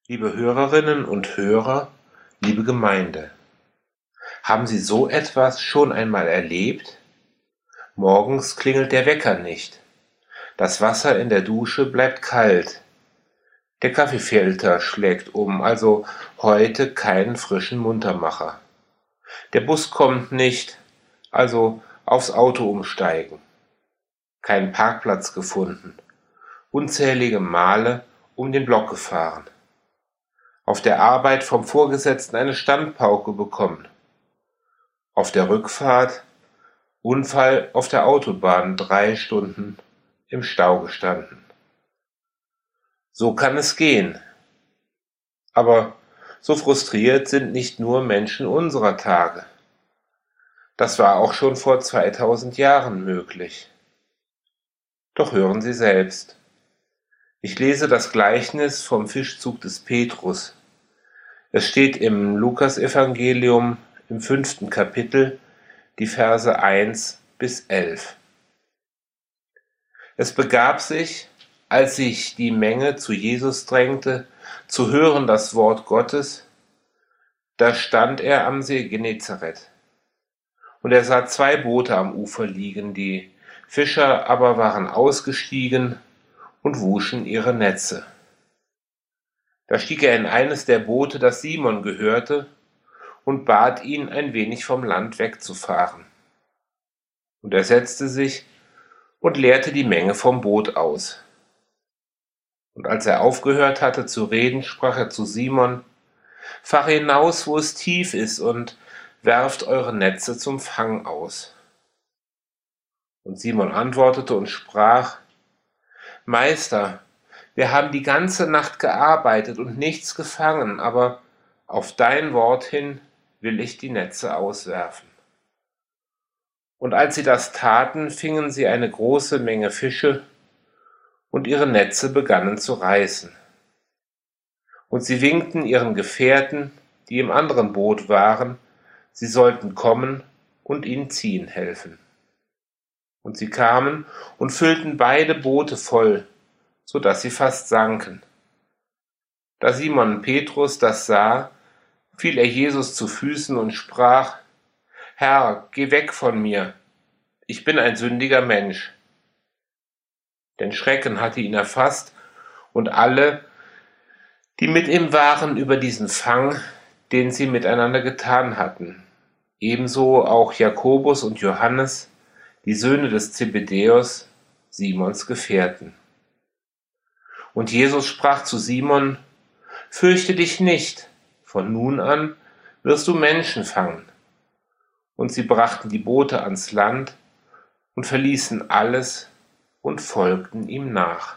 Liebe Hörerinnen und Hörer, liebe Gemeinde, haben Sie so etwas schon einmal erlebt? Morgens klingelt der Wecker nicht. Das Wasser in der Dusche bleibt kalt. Der Kaffeefilter schlägt um, also heute keinen frischen Muntermacher. Der Bus kommt nicht, also aufs Auto umsteigen. Keinen Parkplatz gefunden. Unzählige Male um den Block gefahren. Auf der Arbeit vom Vorgesetzten eine Standpauke bekommen. Auf der Rückfahrt Unfall auf der Autobahn, 3 Stunden im Stau gestanden. So kann es gehen. Aber so frustriert sind nicht nur Menschen unserer Tage. Das war auch schon vor 2000 Jahren möglich. Doch hören Sie selbst. Ich lese das Gleichnis vom Fischzug des Petrus. Es steht im Lukasevangelium im 5. Kapitel, die Verse 1 bis 11. Es begab sich, als sich die Menge zu Jesus drängte, zu hören das Wort Gottes, da stand er am See Genezareth. Und er sah 2 Boote am Ufer liegen, die Fischer aber waren ausgestiegen und wuschen ihre Netze. Da stieg er in eines der Boote, das Simon gehörte, und bat ihn, ein wenig vom Land wegzufahren. Und er setzte sich und leerte die Menge vom Boot aus. Und als er aufgehört hatte zu reden, sprach er zu Simon: Fahre hinaus, wo es tief ist, und werft eure Netze zum Fang aus. Und Simon antwortete und sprach: Meister, wir haben die ganze Nacht gearbeitet und nichts gefangen, aber auf dein Wort hin will ich die Netze auswerfen. Und als sie das taten, fingen sie eine große Menge Fische, und ihre Netze begannen zu reißen. Und sie winkten ihren Gefährten, die im anderen Boot waren, sie sollten kommen und ihnen ziehen helfen. Und sie kamen und füllten beide Boote voll, so dass sie fast sanken. Da Simon Petrus das sah, fiel er Jesus zu Füßen und sprach: Herr, geh weg von mir, ich bin ein sündiger Mensch. Denn Schrecken hatte ihn erfasst und alle, die mit ihm waren, über diesen Fang, den sie miteinander getan hatten. Ebenso auch Jakobus und Johannes, die Söhne des Zebedäus, Simons Gefährten. Und Jesus sprach zu Simon: Fürchte dich nicht, von nun an wirst du Menschen fangen. Und sie brachten die Boote ans Land und verließen alles und folgten ihm nach.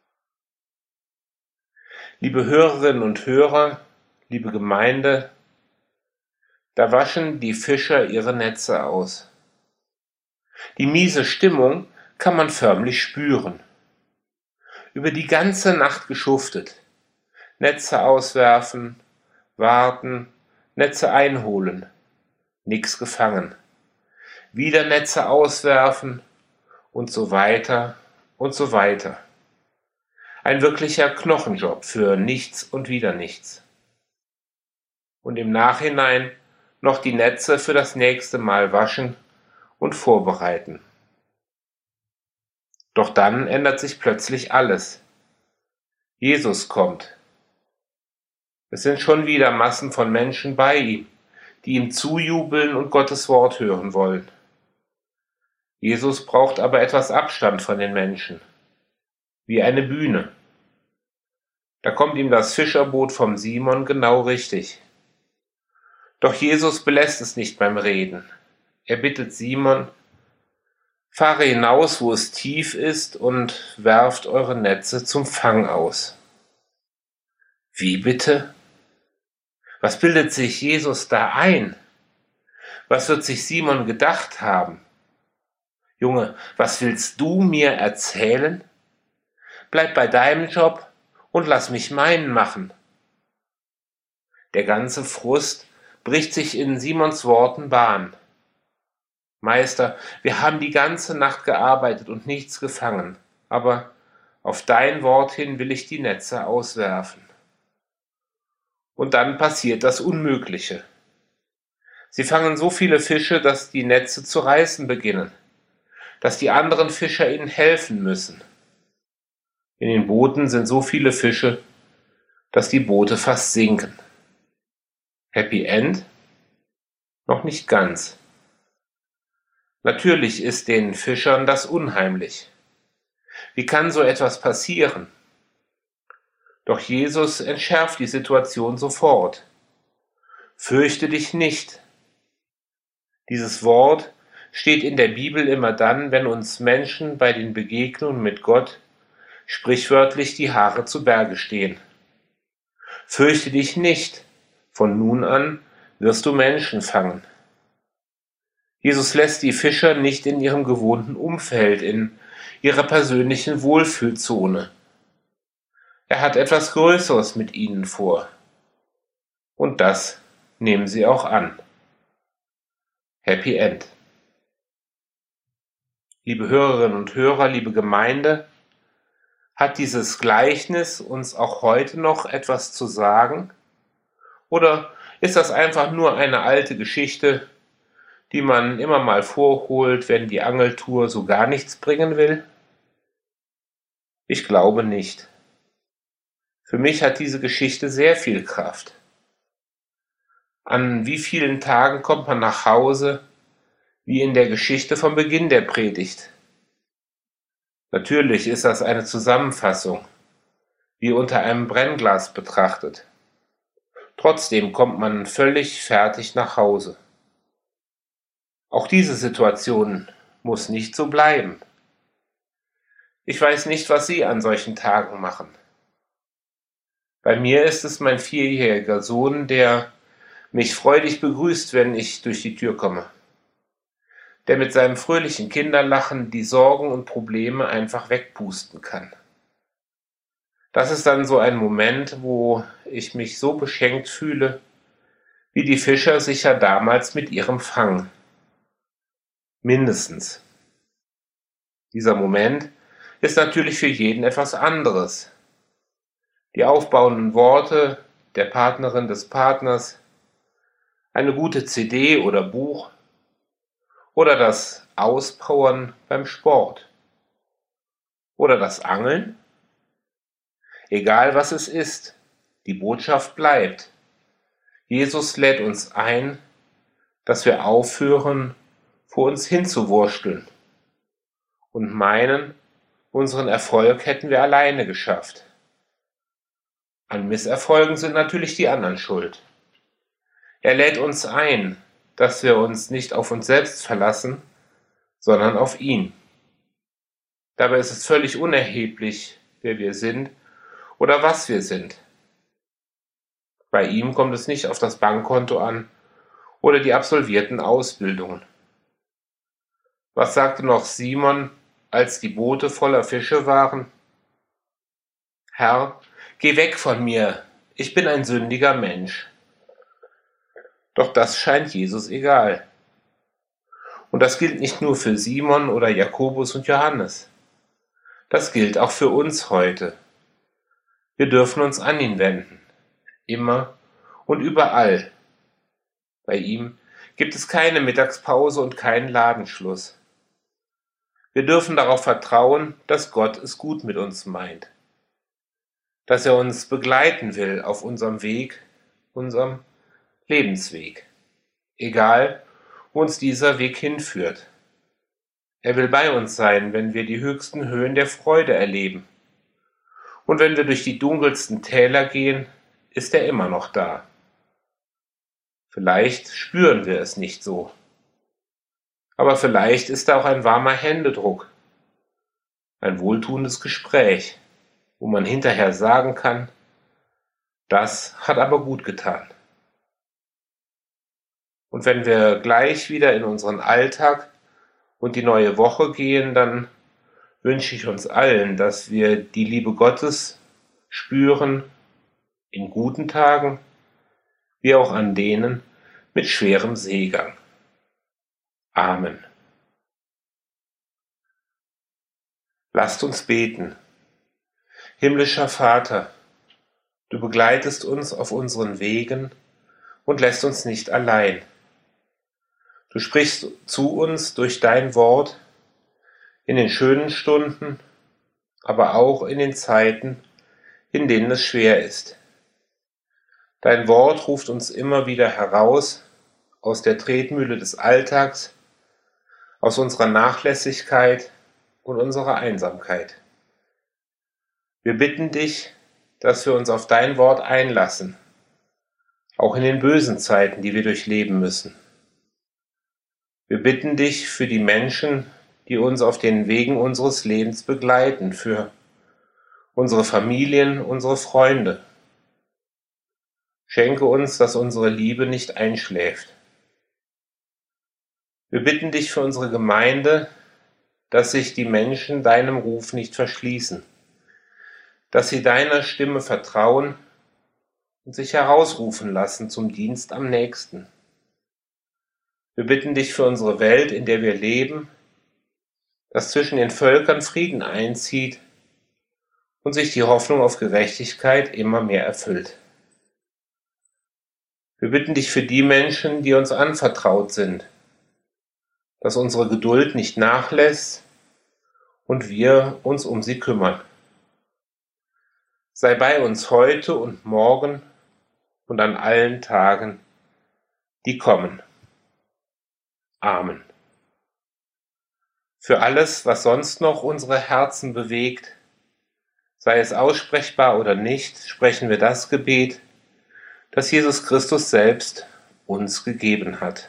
Liebe Hörerinnen und Hörer, liebe Gemeinde, da waschen die Fischer ihre Netze aus. Die miese Stimmung kann man förmlich spüren. Über die ganze Nacht geschuftet, Netze auswerfen, warten, Netze einholen, nix gefangen, wieder Netze auswerfen und so weiter und so weiter. Ein wirklicher Knochenjob für nichts und wieder nichts. Und im Nachhinein noch die Netze für das nächste Mal waschen und vorbereiten. Doch dann ändert sich plötzlich alles. Jesus kommt. Es sind schon wieder Massen von Menschen bei ihm, die ihm zujubeln und Gottes Wort hören wollen. Jesus braucht aber etwas Abstand von den Menschen, wie eine Bühne. Da kommt ihm das Fischerboot vom Simon genau richtig. Doch Jesus belässt es nicht beim Reden. Er bittet Simon: Fahre hinaus, wo es tief ist, und werft eure Netze zum Fang aus. Wie bitte? Was bildet sich Jesus da ein? Was wird sich Simon gedacht haben? Junge, was willst du mir erzählen? Bleib bei deinem Job und lass mich meinen machen. Der ganze Frust bricht sich in Simons Worten Bahn. Meister, wir haben die ganze Nacht gearbeitet und nichts gefangen, aber auf dein Wort hin will ich die Netze auswerfen. Und dann passiert das Unmögliche. Sie fangen so viele Fische, dass die Netze zu reißen beginnen, dass die anderen Fischer ihnen helfen müssen. In den Booten sind so viele Fische, dass die Boote fast sinken. Happy End? Noch nicht ganz. Natürlich ist den Fischern das unheimlich. Wie kann so etwas passieren? Doch Jesus entschärft die Situation sofort. Fürchte dich nicht. Dieses Wort steht in der Bibel immer dann, wenn uns Menschen bei den Begegnungen mit Gott sprichwörtlich die Haare zu Berge stehen. Fürchte dich nicht. Von nun an wirst du Menschen fangen. Jesus lässt die Fischer nicht in ihrem gewohnten Umfeld, in ihrer persönlichen Wohlfühlzone. Er hat etwas Größeres mit ihnen vor. Und das nehmen sie auch an. Happy End. Liebe Hörerinnen und Hörer, liebe Gemeinde, hat dieses Gleichnis uns auch heute noch etwas zu sagen? Oder ist das einfach nur eine alte Geschichte, die man immer mal vorholt, wenn die Angeltour so gar nichts bringen will? Ich glaube nicht. Für mich hat diese Geschichte sehr viel Kraft. An wie vielen Tagen kommt man nach Hause, wie in der Geschichte vom Beginn der Predigt? Natürlich ist das eine Zusammenfassung, wie unter einem Brennglas betrachtet. Trotzdem kommt man völlig fertig nach Hause. Auch diese Situation muss nicht so bleiben. Ich weiß nicht, was Sie an solchen Tagen machen. Bei mir ist es mein 4-jähriger Sohn, der mich freudig begrüßt, wenn ich durch die Tür komme. Der mit seinem fröhlichen Kinderlachen die Sorgen und Probleme einfach wegpusten kann. Das ist dann so ein Moment, wo ich mich so beschenkt fühle, wie die Fischer sicher damals mit ihrem Fang. Mindestens. Dieser Moment ist natürlich für jeden etwas anderes. Die aufbauenden Worte der Partnerin des Partners, eine gute CD oder Buch oder das Auspowern beim Sport oder das Angeln. Egal was es ist, die Botschaft bleibt. Jesus lädt uns ein, dass wir aufhören, vor uns hinzuwursteln und meinen, unseren Erfolg hätten wir alleine geschafft. An Misserfolgen sind natürlich die anderen schuld. Er lädt uns ein, dass wir uns nicht auf uns selbst verlassen, sondern auf ihn. Dabei ist es völlig unerheblich, wer wir sind oder was wir sind. Bei ihm kommt es nicht auf das Bankkonto an oder die absolvierten Ausbildungen. Was sagte noch Simon, als die Boote voller Fische waren? Herr, geh weg von mir, ich bin ein sündiger Mensch. Doch das scheint Jesus egal. Und das gilt nicht nur für Simon oder Jakobus und Johannes. Das gilt auch für uns heute. Wir dürfen uns an ihn wenden, immer und überall. Bei ihm gibt es keine Mittagspause und keinen Ladenschluss. Wir dürfen darauf vertrauen, dass Gott es gut mit uns meint, dass er uns begleiten will auf unserem Weg, unserem Lebensweg, egal wo uns dieser Weg hinführt. Er will bei uns sein, wenn wir die höchsten Höhen der Freude erleben. Und wenn wir durch die dunkelsten Täler gehen, ist er immer noch da. Vielleicht spüren wir es nicht so. Aber vielleicht ist da auch ein warmer Händedruck, ein wohltuendes Gespräch, wo man hinterher sagen kann, das hat aber gut getan. Und wenn wir gleich wieder in unseren Alltag und die neue Woche gehen, dann wünsche ich uns allen, dass wir die Liebe Gottes spüren, in guten Tagen, wie auch an denen mit schwerem Seegang. Amen. Lasst uns beten. Himmlischer Vater, Du begleitest uns auf unseren Wegen und lässt uns nicht allein. Du sprichst zu uns durch dein Wort in den schönen Stunden, aber auch in den Zeiten, in denen es schwer ist. Dein Wort ruft uns immer wieder heraus aus der Tretmühle des Alltags, aus unserer Nachlässigkeit und unserer Einsamkeit. Wir bitten dich, dass wir uns auf dein Wort einlassen, auch in den bösen Zeiten, die wir durchleben müssen. Wir bitten dich für die Menschen, die uns auf den Wegen unseres Lebens begleiten, für unsere Familien, unsere Freunde. Schenke uns, dass unsere Liebe nicht einschläft. Wir bitten dich für unsere Gemeinde, dass sich die Menschen deinem Ruf nicht verschließen, dass sie deiner Stimme vertrauen und sich herausrufen lassen zum Dienst am nächsten. Wir bitten dich für unsere Welt, in der wir leben, dass zwischen den Völkern Frieden einzieht und sich die Hoffnung auf Gerechtigkeit immer mehr erfüllt. Wir bitten dich für die Menschen, die uns anvertraut sind, dass unsere Geduld nicht nachlässt und wir uns um sie kümmern. Sei bei uns heute und morgen und an allen Tagen, die kommen. Amen. Für alles, was sonst noch unsere Herzen bewegt, sei es aussprechbar oder nicht, sprechen wir das Gebet, das Jesus Christus selbst uns gegeben hat.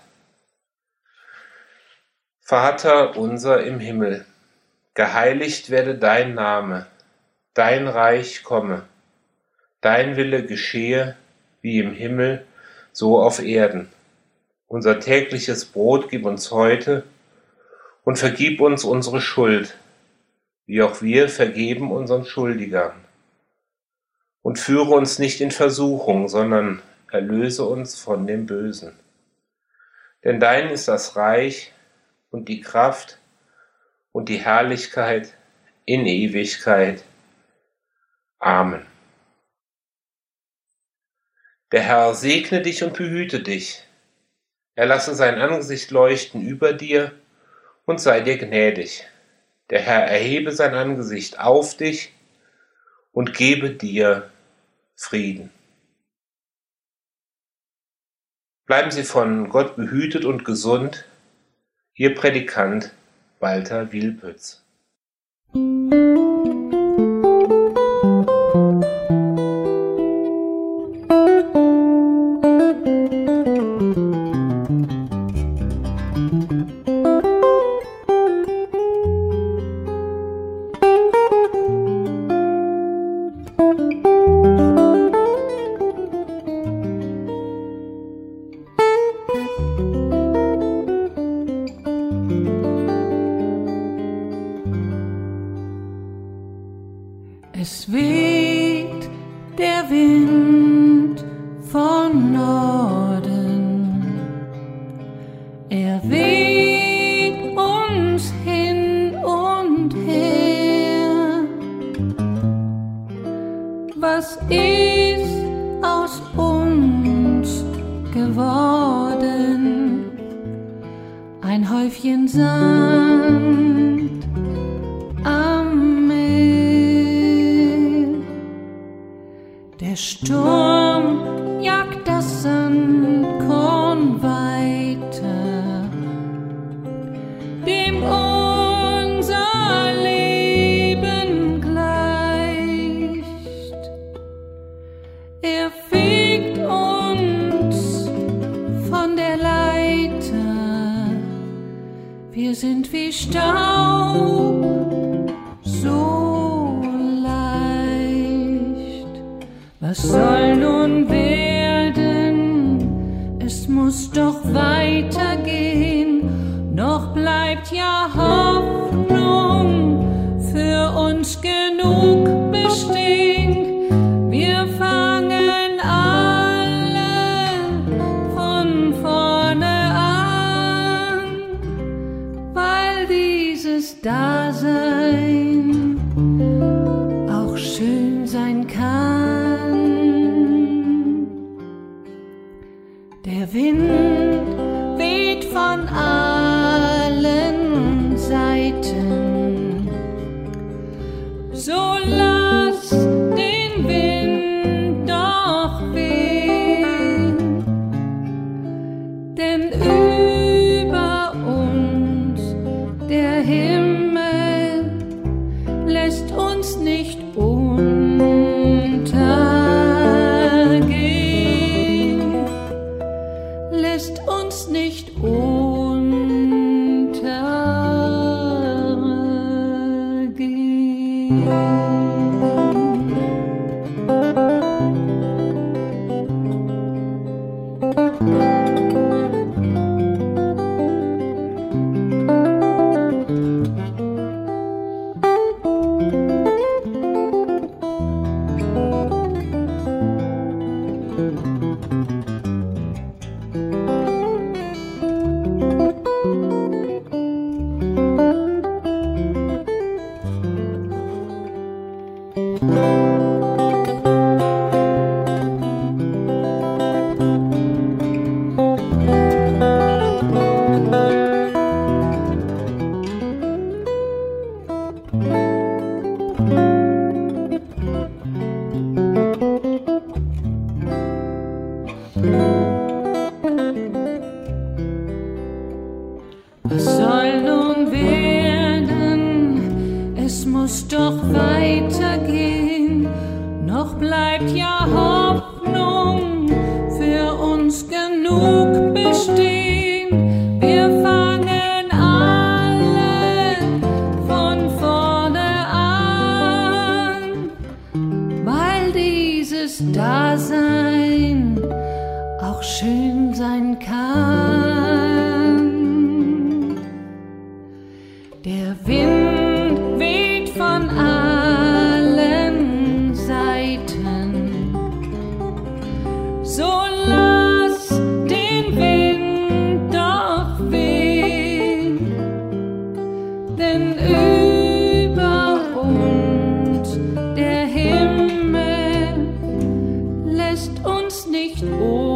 Vater unser im Himmel, geheiligt werde dein Name, dein Reich komme, dein Wille geschehe, wie im Himmel, so auf Erden. Unser tägliches Brot gib uns heute und vergib uns unsere Schuld, wie auch wir vergeben unseren Schuldigern. Und führe uns nicht in Versuchung, sondern erlöse uns von dem Bösen. Denn dein ist das Reich und die Kraft und die Herrlichkeit in Ewigkeit. Amen. Der Herr segne dich und behüte dich. Er lasse sein Angesicht leuchten über dir und sei dir gnädig. Der Herr erhebe sein Angesicht auf dich und gebe dir Frieden. Bleiben Sie von Gott behütet und gesund, Ihr Prädikant Walter Wilpötz. Es weht der Wind von Norden, er weht uns hin und her. Was ist aus uns geworden? Ein Häufchen Sand am Meer. Der Sturm jagt das Sandkorn weiter, dem unser Leben gleicht. Er fegt uns von der Leiter, wir sind wie Staub, so leicht. Was soll nun werden? Es muss doch weitergehen. Noch bleibt ja Hoffnung für uns genug bestehen. Wir fangen alle von vorne an, weil dieses Dasein auch schön sein kann. Wind weht von allen Seiten, so lass den Wind doch wehen, denn über uns der Himmel lässt uns nicht untergehen, lässt uns nicht Was soll nun werden? Es muss doch weitergehen. Noch bleibt ja Hoffnung für uns genug bestehen. Wir fangen alle von vorne an, weil dieses Dasein auch schön sein kann. Der Wind weht von allen Seiten, so lass den Wind doch wehen, denn über uns der Himmel lässt uns nicht